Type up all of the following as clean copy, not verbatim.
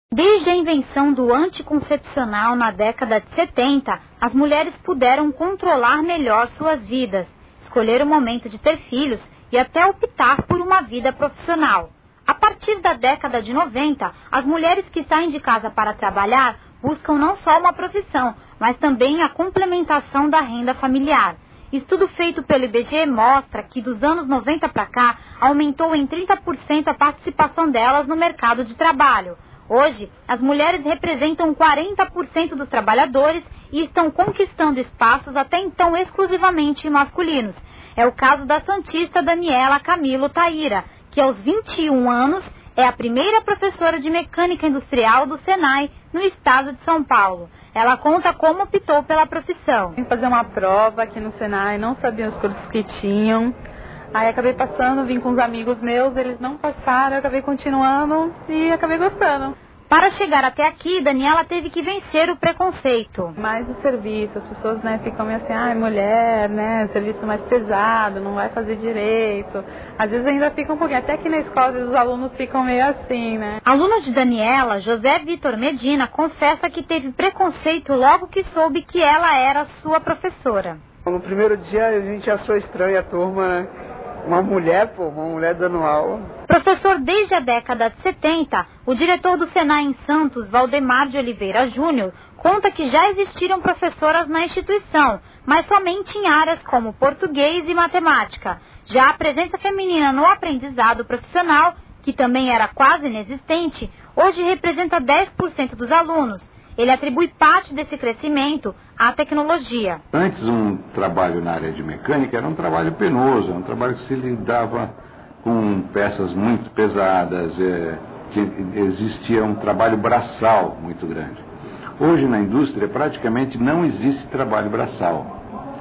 Desde a invenção do anticoncepcional na década de 70, as mulheres puderam controlar melhor suas vidas, escolher o momento de ter filhos e até optar por uma vida profissional. A partir da década de 90, as mulheres que saem de casa para trabalhar buscam não só uma profissão, mas também a complementação da renda familiar. Estudo feito pelo IBGE mostra que dos anos 90 para cá, aumentou em 30% a participação delas no mercado de trabalho. Hoje, as mulheres representam 40% dos trabalhadores e estão conquistando espaços até então exclusivamente masculinos. É o caso da santista Daniela Camilo Taíra, que aos 21 anos é a primeira professora de mecânica industrial do Senai no estado de São Paulo. Ela conta como optou pela profissão. Vim fazer uma prova aqui no Senai, não sabia os cursos que tinham. Aí acabei passando, vim com os amigos meus, eles não passaram, eu acabei continuando e acabei gostando. Para chegar até aqui, Daniela teve que vencer o preconceito. Mais o serviço, as pessoas ficam meio assim, mulher, serviço mais pesado, não vai fazer direito. Às vezes ainda fica um pouquinho, até aqui na escola os alunos ficam meio assim, Aluno de Daniela, José Vitor Medina, confessa que teve preconceito logo que soube que ela era sua professora. No primeiro dia a gente achou estranho a turma, uma mulher dando aula. Professor desde a década de 70, o diretor do Senai em Santos, Valdemar de Oliveira Júnior, conta que já existiram professoras na instituição, mas somente em áreas como português e matemática. Já a presença feminina no aprendizado profissional, que também era quase inexistente, hoje representa 10% dos alunos. Ele atribui parte desse crescimento à tecnologia. Antes, um trabalho na área de mecânica era um trabalho penoso, um trabalho que se lidava com peças muito pesadas, que existia um trabalho braçal muito grande. Hoje, na indústria, praticamente não existe trabalho braçal.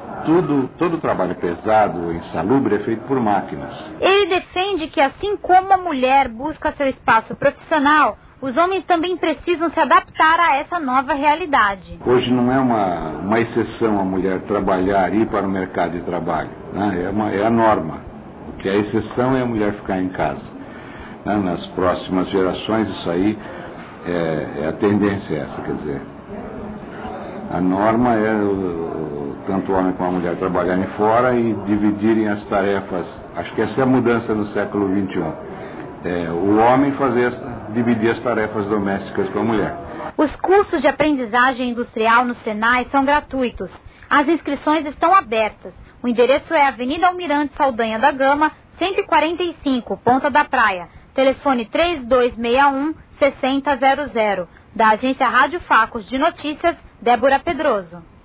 Todo trabalho pesado, insalubre, é feito por máquinas. Ele defende que, assim como a mulher busca seu espaço profissional, os homens também precisam se adaptar a essa nova realidade. Hoje não é uma exceção a mulher trabalhar e ir para o mercado de trabalho, é a norma. O que é a exceção é a mulher ficar em casa. Nas próximas gerações isso aí é a tendência essa, quer dizer. A norma é tanto o homem como a mulher trabalharem fora e dividirem as tarefas. Acho que essa é a mudança no século XXI. O homem dividir as tarefas domésticas com a mulher. Os cursos de aprendizagem industrial no Senai são gratuitos. As inscrições estão abertas. O endereço é Avenida Almirante Saldanha da Gama, 145, Ponta da Praia. Telefone 3261-6000. Da agência Rádio Facos de Notícias, Débora Pedroso.